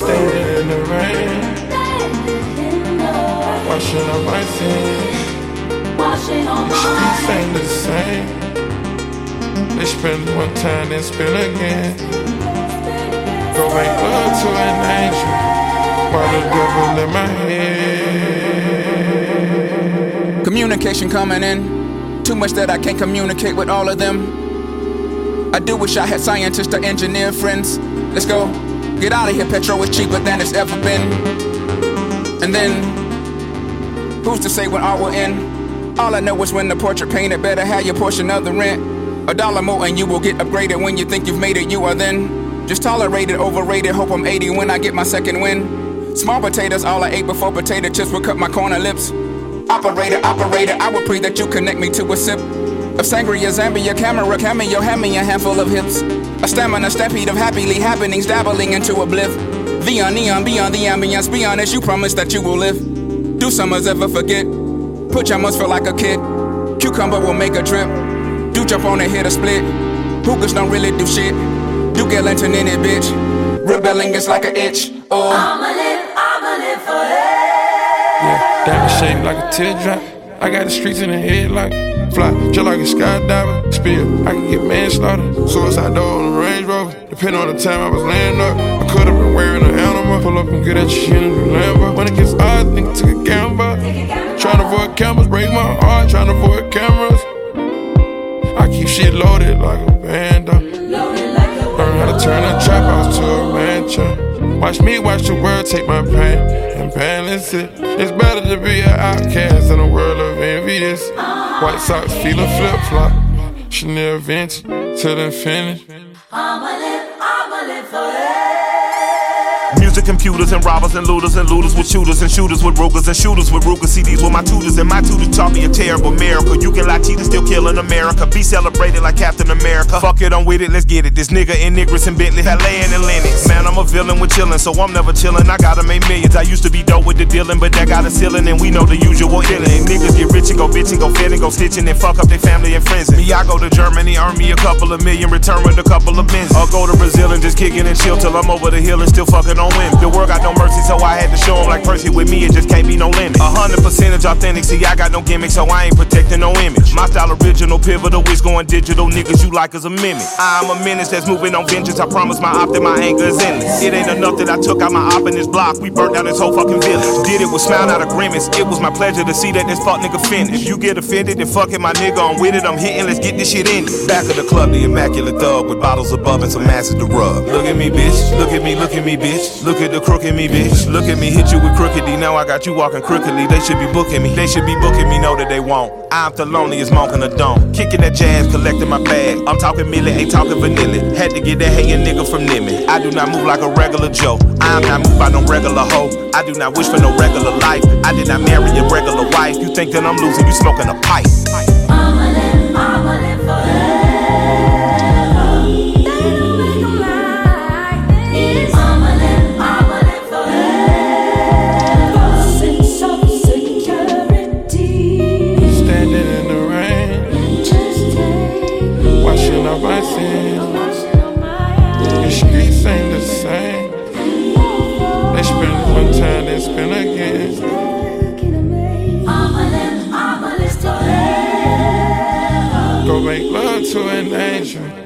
Standing in the rain, washing up my sins. The streets ain't the same. They spend one time, then spend again. Go make love to an angel while the devil in my head. Communication coming in. Too much that I can't communicate with all of them. I do wish I had scientists or engineer friends. Let's go. Get out of here, petrol is cheaper than it's ever been. And then, who's to say when art will end? All I know is when the portrait painted, better have your portion of the rent. $1 more and you will get upgraded. When you think you've made it, you are then just tolerated, overrated. Hope I'm 80 when I get my second win. Small potatoes, all I ate before potato chips would cut my corner lips. Operator, I would pray that you connect me to a sip of sangria, Zambia, camera, cameo, hand me a handful of hips. A stamina, stampede of happily happenings, dabbling into a bliff. Neon, beyond the ambience, be honest, you promise that you will live. Do summers ever forget? Pajamas feel like a kid. Cucumber will make a drip. Do jump on and hit a split. Hookahs don't really do shit. Do get lantern in it, bitch. Rebelling is like an itch. Oh, I'ma live forever. Yeah, diamond shaped like a teardrop. I got the streets in the head like fly, just like a skydiver. Spill, I can get manslaughter. Suicide door on the Range Rover. Depending on the time I was laying up, I could've been wearing an animal. Pull up and get at your shit in the Lambo. When it gets odd, nigga took a gamble. Tryna avoid cameras, break my heart. Tryna avoid cameras. I keep shit loaded like a band. Learn how to turn a trap house to a mansion. Watch me watch the world take my pain and balance it. It's better to be an outcast in a world of envious. White socks feeling flip-flop. Chanel vintage till infinity. I'ma live forever. Music, computers, and robbers, and looters with shooters, and shooters with Rugers, and shooters with Ruger. CDs with my tutors, and my tutors taught me a terrible miracle. You can lie, cheaters, still killing America. Be celebrated like Captain America. Fuck it, I'm with it, let's get it. This nigga in Niggers and Bentley, Halayan and Lennox. Man, I'm a villain with chillin', so I'm never chillin'. I gotta make millions. I used to be dope with the dealing, but that got a ceiling, and we know the usual dealing. And niggas get rich and go bitchin', go fit and go stitchin', and fuck up their family and friends. Me, I go to Germany, earn me a couple of million, return with a couple of bins. Or go to Brazil and just kickin' and chill till I'm over the hill and still fucking on women. The world got no mercy, so I had to show them like Percy. With me, it just can't be no limit. 100% authentic, see, I got no gimmick, so I ain't protecting no image. My style original, pivotal, it's going digital. Niggas you like as a mimic. I'm a menace that's moving on vengeance. I promise my op that my anger is endless. It ain't enough that I took out my op in this block. We burnt down this whole fucking village. Did it with smile, not a grimace. It was my pleasure to see that this fuck nigga finish. If you get offended, then fuck it, my nigga, I'm with it. I'm hitting, let's get this shit in. Back of the club, the immaculate thug with bottles above and some asses to rub. Look at me, bitch. Look at me, bitch. Look at the crook in me, bitch. Look at me, hit you with crooked D. Now I got you walking crookedly. They should be booking me. They should be booking me, know that they won't. I'm the loneliest monk in the dome. Kicking that jazz, collecting my bag. I'm talking milli, ain't talking vanilla. Had to get that hating nigga from Nimmy. I do not move like a regular Joe. I'm not moved by no regular hoe. I do not wish for no regular life. I did not marry a regular wife. You think that I'm losing, you smoking a pipe. I'ma live forever. My sins. The streets ain't the same. They spend one time, then spend again. I'ma live forever. Go make love to an angel